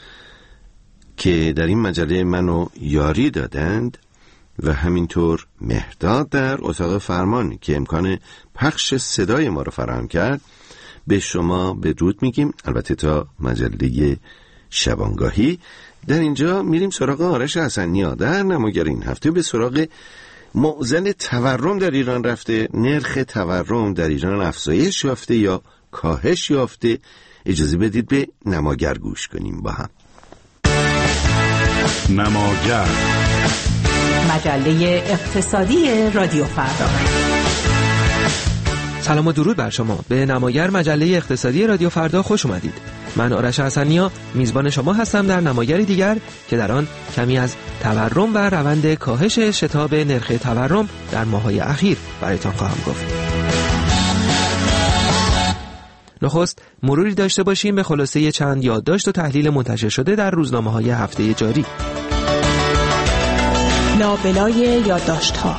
که در این مجله منو یاری دادند و همینطور مهداد در اتاق فرمان که امکان پخش صدای ما رو فراهم کرد به شما بدرود میگیم. البته تا مجله شبانگاهی در اینجا میریم سراغ آرش حسنیا. در نماگر این هفته به سراغ معضل تورم در ایران رفته. نرخ تورم در ایران افزایش یافته یا کاهش یافته؟ اجازه بدید به نماگر گوش کنیم با هم. نماگر، مجله اقتصادی رادیو فردا. سلام و درود بر شما. به نمایر مجله اقتصادی رادیو فردا خوش اومدید. من آرش حسنیا میزبان شما هستم در نمایری دیگر که در آن کمی از تورم و روند کاهش شتاب نرخ تورم در ماه‌های اخیر برایتان خواهم گفت. نخست مروری داشته باشیم به خلاصه چند یادداشت و تحلیل منتشر شده در روزنامه‌های هفته جاری. لابلای یادداشت‌ها.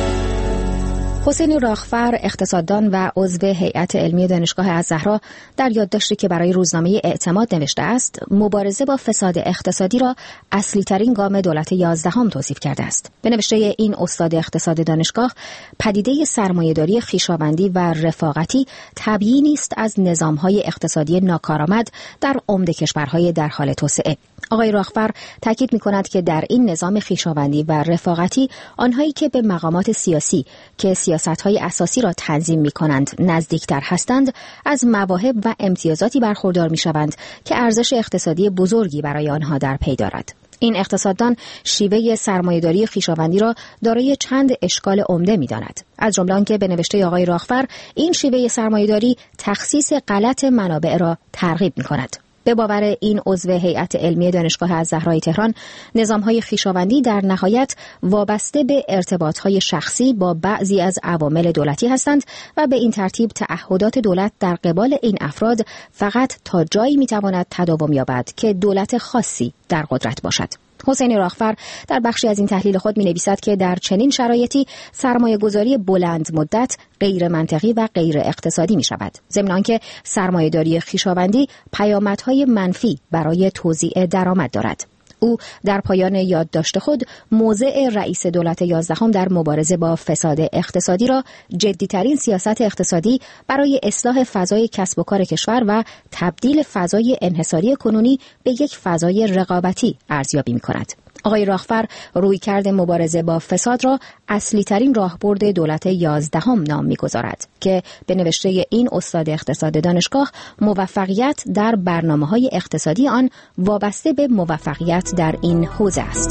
حسین راغفر، اقتصاددان و عضو هیئت علمی دانشگاه الزهرا، در یادداشتی که برای روزنامه اعتماد نوشته است، مبارزه با فساد اقتصادی را اصلی ترین گام دولت 11 توصیف کرده است. به نوشته این استاد اقتصاد دانشگاه، پدیده سرمایه‌داری خویشاوندی و رفاقتی تبیینی است از نظام‌های اقتصادی ناکارآمد در عمده کشورهای در حال توسعه. آقای راغفر تاکید می‌کند که در این نظام خویشاوندی و رفاقتی، آنهایی که به مقامات سیاسی که سیاست‌های اساسی را تنظیم می‌کنند نزدیکتر هستند، از مواهب و امتیازاتی برخوردار می‌شوند که ارزش اقتصادی بزرگی برای آنها در پی دارد. این اقتصاددان شیوه سرمایه‌داری خویشاوندی را دارای چند اشکال عمده می‌داند. از جمله آنکه به نوشته آقای راغفر، این شیوه سرمایه‌داری تخصیص غلط منابع را ترغیب می‌کند. به باور این عضو هیئت علمی دانشگاه الزهرا تهران، نظام‌های خویشاوندی در نهایت وابسته به ارتباط‌های شخصی با بعضی از عوامل دولتی هستند و به این ترتیب تعهدات دولت در قبال این افراد فقط تا جایی می‌تواند تداوم یابد که دولت خاصی در قدرت باشد. حسین راغفر در بخشی از این تحلیل خود می‌نویسد که در چنین شرایطی سرمایه‌گذاری بلند مدت غیر منطقی و غیر اقتصادی می‌شود. ضمن آنکه سرمایه‌داری خویشاوندی پیامدهای منفی برای توزیع درآمد دارد. او در پایان یادداشت خود موضع رئیس دولت 11 در مبارزه با فساد اقتصادی را جدی‌ترین سیاست اقتصادی برای اصلاح فضای کسب و کار کشور و تبدیل فضای انحصاری کنونی به یک فضای رقابتی ارزیابی می‌کند. آقای راغفر رویکرد مبارزه با فساد را اصلی ترین راهبرد دولت 11 نام می‌گذارد که به نوشته این استاد اقتصاد دانشگاه، موفقیت در برنامه‌های اقتصادی آن وابسته به موفقیت در این حوزه است.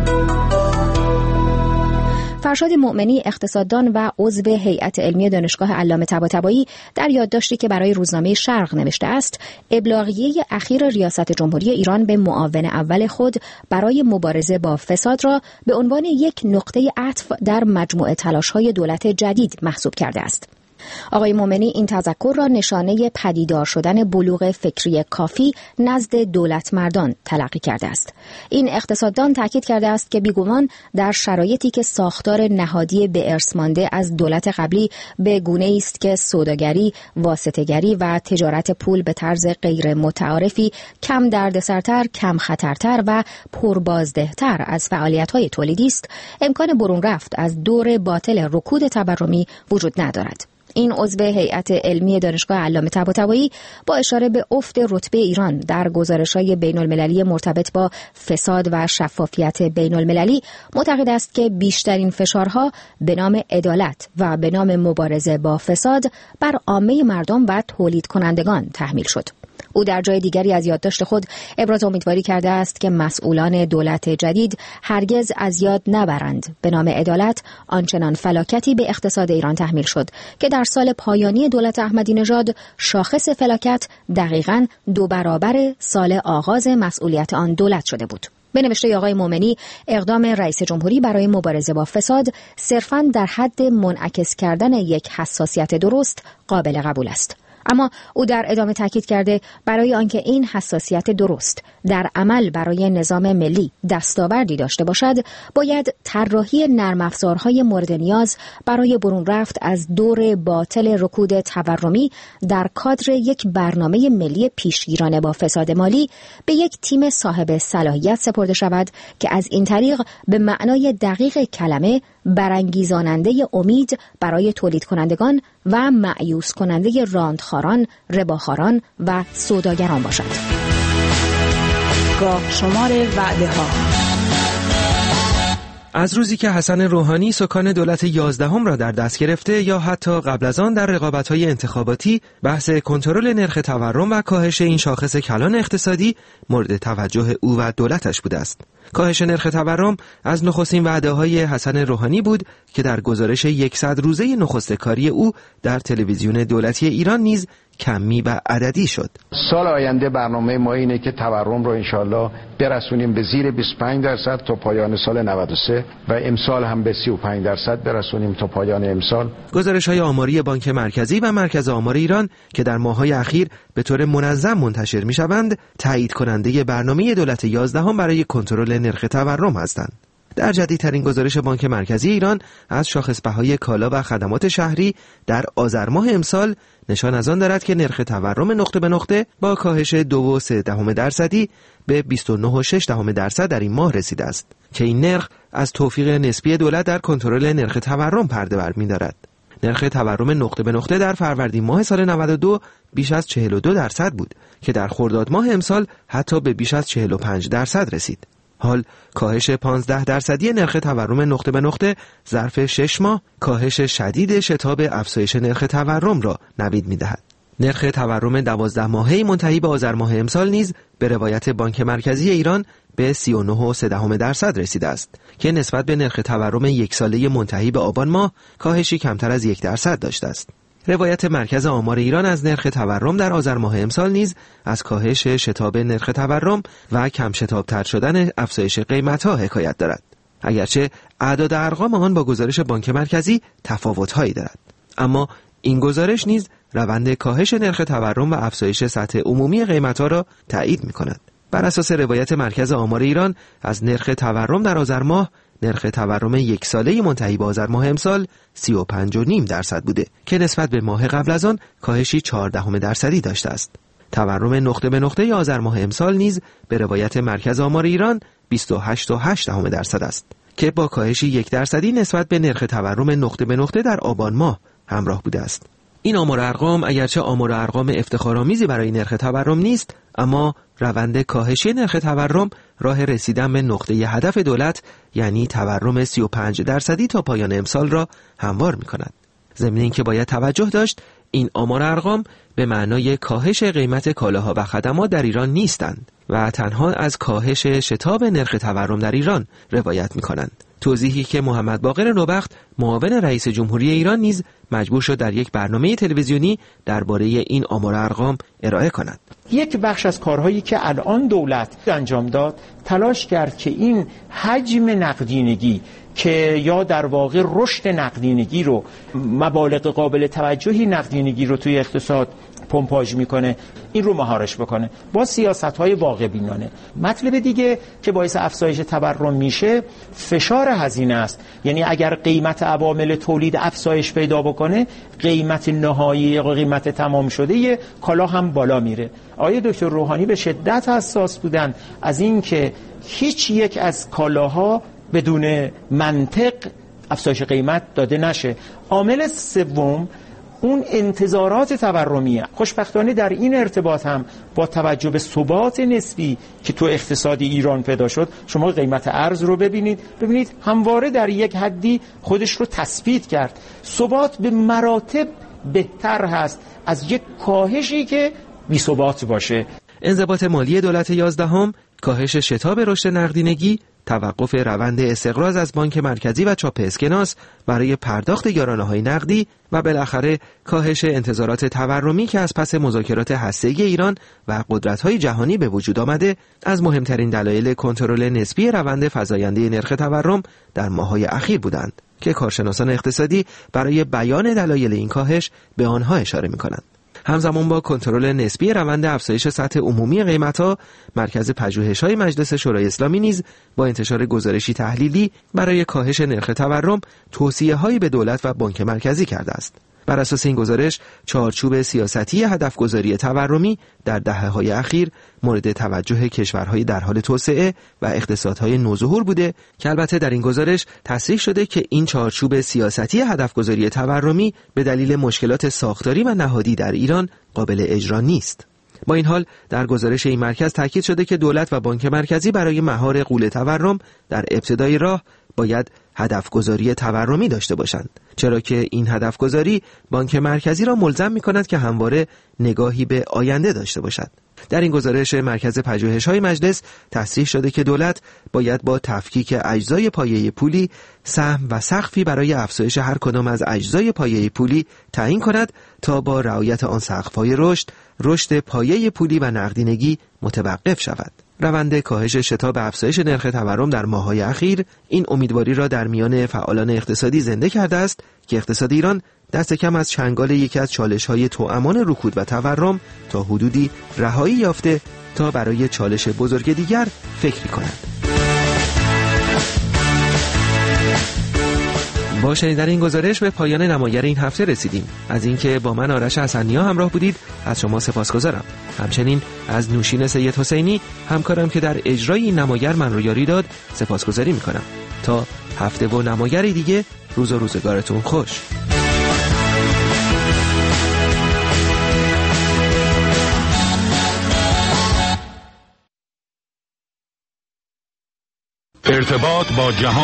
فرشاد مؤمنی، اقتصاددان و عضو هیئت علمی دانشگاه علامه طباطبایی، در یادداشتی که برای روزنامه شرق نوشته است، ابلاغیه اخیر ریاست جمهوری ایران به معاون اول خود برای مبارزه با فساد را به عنوان یک نقطه عطف در مجموعه تلاش‌های دولت جدید محسوب کرده است. آقای مومنی این تذکر را نشانه پدیدار شدن بلوغ فکری کافی نزد دولت مردان تلقی کرده است. این اقتصاددان تاکید کرده است که بیگمان در شرایطی که ساختار نهادی به ارث مانده از دولت قبلی به گونه‌ای است که سوداگری، واسطه‌گری و تجارت پول به طرز غیر متعارفی کم دردسرتر، کم خطرتر و پربازدهتر از فعالیت‌های تولیدی است، امکان برون رفت از دور باطل رکود تورمی وجود ندارد. این عضو هیئت علمی دانشگاه علامه طباطبایی با اشاره به افت رتبه ایران در گزارش‌های بین‌المللی مرتبط با فساد و شفافیت بین‌المللی معتقد است که بیشترین فشارها به نام عدالت و به نام مبارزه با فساد بر عامه مردم و تولید کنندگان تحمیل شد. او در جای دیگری از یادداشت خود ابراز امیدواری کرده است که مسئولان دولت جدید هرگز از یاد نبرند به نام عدالت آنچنان فلاکتی به اقتصاد ایران تحمیل شد که در سال پایانی دولت احمدی نژاد شاخص فلاکت دقیقاً 2 برابر سال آغاز مسئولیت آن دولت شده بود. به نوشته آقای مومنی، اقدام رئیس جمهوری برای مبارزه با فساد صرفاً در حد منعکس کردن یک حساسیت درست قابل قبول است. اما او در ادامه تاکید کرده برای آنکه این حساسیت درست در عمل برای نظام ملی دستاوردی داشته باشد، باید طراحی نرم افزارهای مورد نیاز برای برون رفت از دور باطل رکود تورمی در کادر یک برنامه ملی پیشگیرانه با فساد مالی به یک تیم صاحب صلاحیت سپرده شود که از این طریق به معنای دقیق کلمه برانگیزاننده امید برای تولید کنندگان و مأیوس کننده راندخاران، رباخاران و سوداگران باشد. گاه شمار وعده ها. از روزی که حسن روحانی سکان دولت 11 را در دست گرفته یا حتی قبل از آن در رقابت‌های انتخاباتی، بحث کنترل نرخ تورم و کاهش این شاخص کلان اقتصادی مورد توجه او و دولتش بوده است. کاهش نرخ تورم از نخستین وعده‌های حسن روحانی بود که در گزارش 100 روزه نخست کاری او در تلویزیون دولتی ایران نیز کمی و عددی شد. سال آینده برنامه ما اینه که تورم رو انشالله برسونیم به زیر 25% تا پایان سال 93 و امسال هم به 35% برسونیم تا پایان امسال. گزارش‌های آماری بانک مرکزی و مرکز آمار ایران که در ماه‌های اخیر به طور منظم منتشر می‌شوند، تایید کننده برنامه دولت 11 برای کنترل نرخ تورم هستند. در جدیدترین گزارش بانک مرکزی ایران از شاخص‌بهای کالا و خدمات شهری در آذر ماه امسال نشان از آن دارد که نرخ تورم نقطه به نقطه با کاهش 2.3% به 29.6% در این ماه رسیده است که این نرخ از توفیق نسبی دولت در کنترل نرخ تورم پرده برمی‌دارد. نرخ تورم نقطه به نقطه در فروردین ماه سال 92 بیش از 42% بود که در خرداد ماه امسال حتی به بیش از 45% رسید. حال کاهش 15% نرخ تورم نقطه به نقطه ظرف 6 ماه کاهش شدید شتاب افزایش نرخ تورم را نوید می‌دهد. نرخ تورم 12 ماهه منتهی به آذر ماه امسال نیز به روایت بانک مرکزی ایران به 39.3% رسیده است که نسبت به نرخ تورم یک ساله منتهی به آبان ماه کاهشی کمتر از 1% داشته است. روایت مرکز آمار ایران از نرخ تورم در آذر ماه امسال نیز از کاهش شتاب نرخ تورم و کم شتاب‌تر شدن افزایش قیمت‌ها حکایت دارد. اگرچه اعداد ارقام آن با گزارش بانک مرکزی تفاوت‌هایی دارد، اما این گزارش نیز روند کاهش نرخ تورم و افزایش سطح عمومی قیمت‌ها را تایید می‌کند. بر اساس روایت مرکز آمار ایران از نرخ تورم در آذر ماه، نرخ تورم یک ساله منتهی به آذر ماه امسال 35.5% بوده که نسبت به ماه قبل از آن کاهشی 0.4% داشته است. تورم نقطه به نقطه آذر ماه امسال نیز به روایت مرکز آمار ایران 28.8% است که با کاهشی 1% نسبت به نرخ تورم نقطه به نقطه در آبان ماه همراه بوده است. این آمار و ارقام اگرچه آمار و ارقام افتخارآمیزی برای نرخ تورم نیست، اما روند کاهشی نرخ تورم راه رسیدن به نقطه هدف دولت یعنی تورم 35% تا پایان امسال را هموار می‌کند. ضمن اینکه باید توجه داشت این آمار و ارقام به معنای کاهش قیمت کالاها و خدمات در ایران نیستند و تنها از کاهش شتاب نرخ تورم در ایران روایت می‌کنند. توضیحی که محمد باقر نوبخت معاون رئیس جمهوری ایران نیز مجبور شد در یک برنامه تلویزیونی درباره این آمار و ارقام ارائه کند. یک بخش از کارهایی که الان دولت انجام داد تلاش کرد که این حجم نقدینگی که یا در واقع رشد نقدینگی رو مبالغ قابل توجهی نقدینگی رو توی اقتصاد پمپاژ میکنه این رو مهارش بکنه با سیاست‌های واقع بینانه. مطلب دیگه که باعث افزایش تورم میشه فشار هزینه است، یعنی اگر قیمت عوامل تولید افزایش پیدا بکنه قیمت نهایی یا قیمت تمام شده کالا هم بالا میره. آقای دکتر روحانی به شدت حساس بودن از این که هیچ یک از کالاها بدون منطق افزایش قیمت داده نشه. عامل سوم اون انتظارات تورمیه. خوشبختانه در این ارتباط هم با توجه به ثبات نسبی که تو اقتصاد ایران پیدا شد، شما قیمت ارز رو ببینید همواره در یک حدی خودش رو تثبیت کرد. ثبات به مراتب بهتر هست از یک کاهشی که بی ثبات باشه. انضباط مالی دولت 11، کاهش شتاب رشد نقدینگی، توقف روند استقراض از بانک مرکزی و چاپ اسکناس برای پرداخت یارانه‌های نقدی و بالاخره کاهش انتظارات تورمی که از پس مذاکرات هسته‌ای ایران و قدرت‌های جهانی به وجود آمده از مهمترین دلایل کنترل نسبی روند فزاینده نرخ تورم در ماه‌های اخیر بودند که کارشناسان اقتصادی برای بیان دلایل این کاهش به آنها اشاره می‌کنند. همزمان با کنترل نسبی روند افزایش سطح عمومی قیمت‌ها، مرکز پژوهش‌های مجلس شورای اسلامی نیز با انتشار گزارشی تحلیلی برای کاهش نرخ تورم توصیه‌هایی به دولت و بانک مرکزی کرده است. بر اساس این گزارش، چارچوب سیاستی هدفگذاری تورمی در دهه‌های اخیر مورد توجه کشورهای در حال توسعه و اقتصادهای نوظهور بوده که البته در این گزارش تصریح شده که این چارچوب سیاستی هدفگذاری تورمی به دلیل مشکلات ساختاری و نهادی در ایران قابل اجرا نیست. با این حال در گزارش این مرکز تاکید شده که دولت و بانک مرکزی برای مهار غول تورم در ابتدای راه باید هدفگذاری تورمی داشته باشند، چرا که این هدفگذاری بانک مرکزی را ملزم می‌کند که همواره نگاهی به آینده داشته باشد. در این گزارش مرکز پژوهش‌های مجلس تصریح شده که دولت باید با تفکیک اجزای پایه پولی سهم و سقفی برای افزایش هر کدام از اجزای پایه پولی تعیین کند تا با رعایت آن سقف‌های رشد پایه پولی و نقدینگی متوقف شود. روند کاهش شتاب افزایش نرخ تورم در ماه‌های اخیر این امیدواری را در میان فعالان اقتصادی زنده کرده است که اقتصاد ایران دست کم از چنگال یکی از چالش‌های توامان رکود و تورم تا حدودی رهایی یافته تا برای چالش بزرگ دیگر فکر کند. با شنیدن این گزارش به پایان نمایر این هفته رسیدیم. از اینکه با من آرش حسنیا همراه بودید از شما سپاسگزارم. همچنین از نوشین سید حسینی همکارم که در اجرای این نمایر من رو یاری داد سپاسگزاری میکنم. تا هفته و نمایری دیگه روز و روزگارتون خوش. ارتباط با جهان